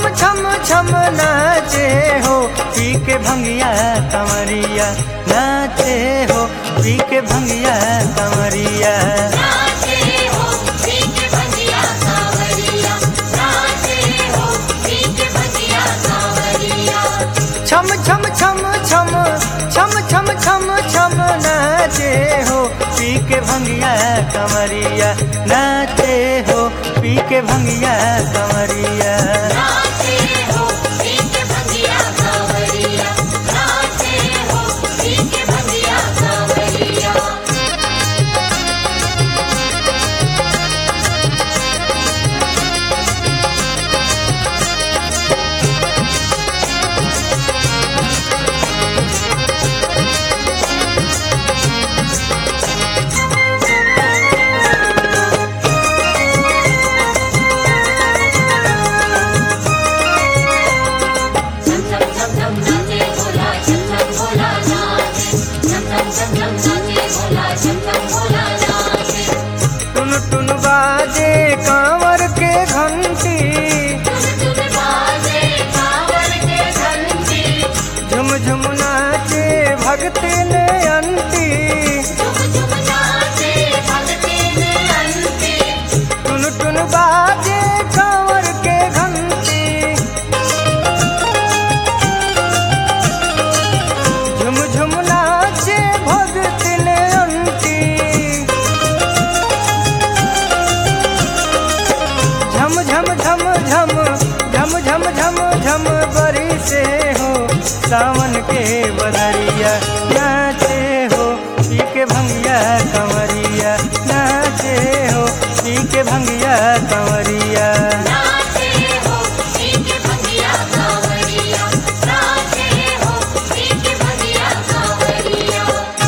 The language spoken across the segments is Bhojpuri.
छम छम छम नाचे हो पी के भंगिया कमरिया, नाचे हो पी के भंगिया कमरिया। नाचे हो पी के भंगिया कांवरिया, नाचे हो पी के भंगिया कांवरिया। छम छम छम छम छम छम छम छम नाचे हो पी के भंगिया कमरिया, नाचे हो पी के भंगिया कमरिया। नाचे हो पी के भंगिया कांवरिया, नाचे हो पी के भंगिया कांवरिया। झम झम झम झम नाचे भोला, झम झम भोला नाचे, झम झम झम झम नाचे भोला, झम झम भोला नाचे। टुन टुन बाजे कांवर के घंटी, टुन टुन बाजे कांवर के घंटी, झुम झुम नाचे भक्ति ने अंती। झुम झुम नाचे भक्ति ने अंती। टुन टुन बाजे कांवर के घंटी, झुम झुम नाचे भक्ति ने अंती। झम झम झम झम झम झम झम झम बरी से हो सावन के बदरिया, नाचे हो पी के भंगिया कंवरिया, नाचे हो पी के भंगिया कंवरिया। नाचे हो पी के भंगिया कांवरिया, नाचे हो पी के भंगिया कांवरिया।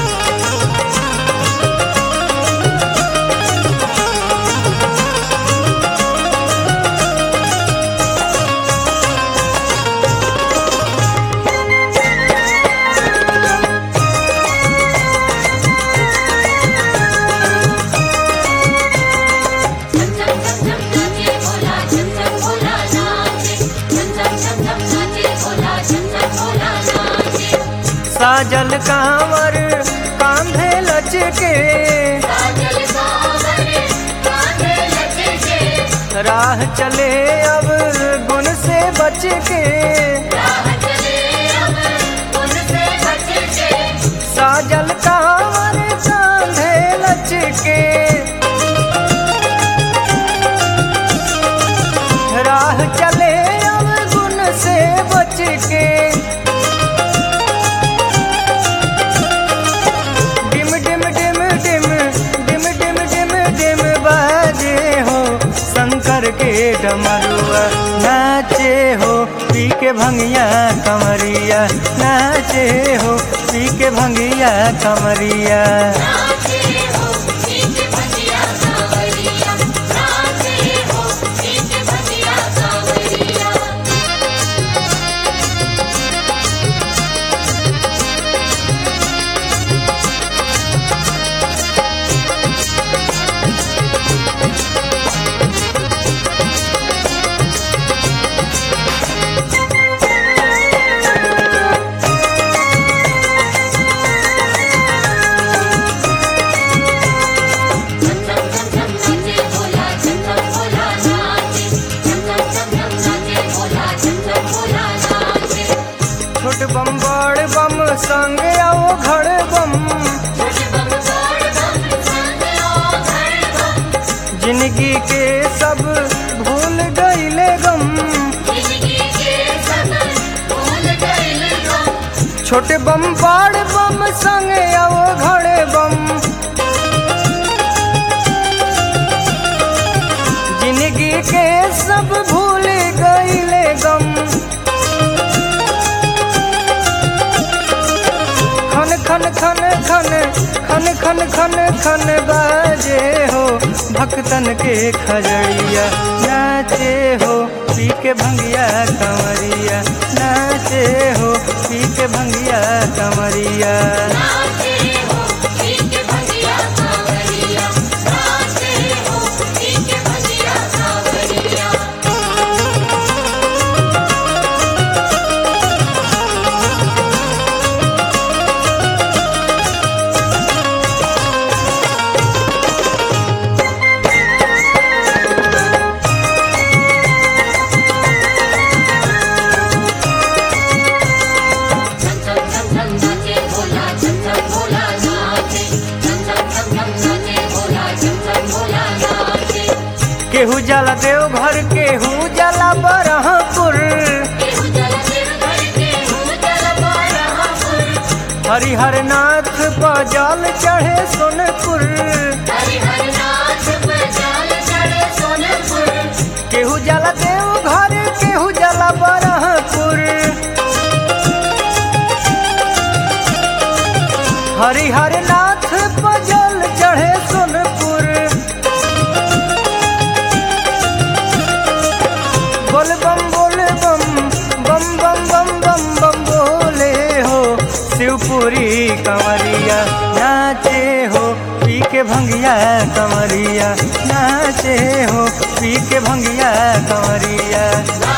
झम झम झम झम नाचे भोला, झम झम भोला नाचे, झम झम झम झम नाचे भोला, झम झम भोला नाचे। साजल कांवर कांधे लचके, साजल कांवर कांधे लचके, राह चले अब गुण से बच के। राह चले अब उनसे बच के। साजल कांवर कांधे लचके, राह चले अब गुण से बच के। डिम डिम डिम डिम डिम डिम डिम डिम बाजे हो शंकर के डमरुआ, नाचे हो पी के भंगिया कमरिया, नाचे हो पी के भंगिया कमरिया। नाचे हो पी के भंगिया कांवरिया, नाचे हो पी के भंगिया कांवरिया। झम झम झम झम नाचे भोला, झम झम भोला नाचे, झम झम झम झम नाचे भोला, झम झम भोला नाचे। छोट बम बड़ बम संग आओ घड़ बम, छोट बम बड़ बम संग आओ घर बम, जिंदगी के सब भूल गईले गम। जिंदगी के सब भूल गइल गम। छोटे बम बड़ बम संग आओ घड़ बम, जिंदगी के सब भूल गईले गम। खन खन खन खन खन खन खन खन बाजे हो भक्तन के खजड़िया, नाचे हो पी के भंगिया कंवरिया, नाचे हो पी के भंगिया कंवरिया। नाचे हो पी के भंगिया कांवरिया, नाचे हो पी के भंगिया कांवरिया। केहू जाला देवघर केहू जाला बरहपुर केहू जल देवघर केहू जल बरहपुर हरिहर नाथ पर जल चढ़े सोनपुर हरिहर नाथ पर जल चढ़े सोनपुर केहू जाला देवघर केहू जाला बरहपुर हरिहर नाथ पर जल चढ़े सोनपुर बोल बम बम बम बम बम बम बम बोले हो शिवपुरी कंवरिया नाचे हो पी के भंगिया कंवरिया नाचे हो पी के भंगिया कंवरिया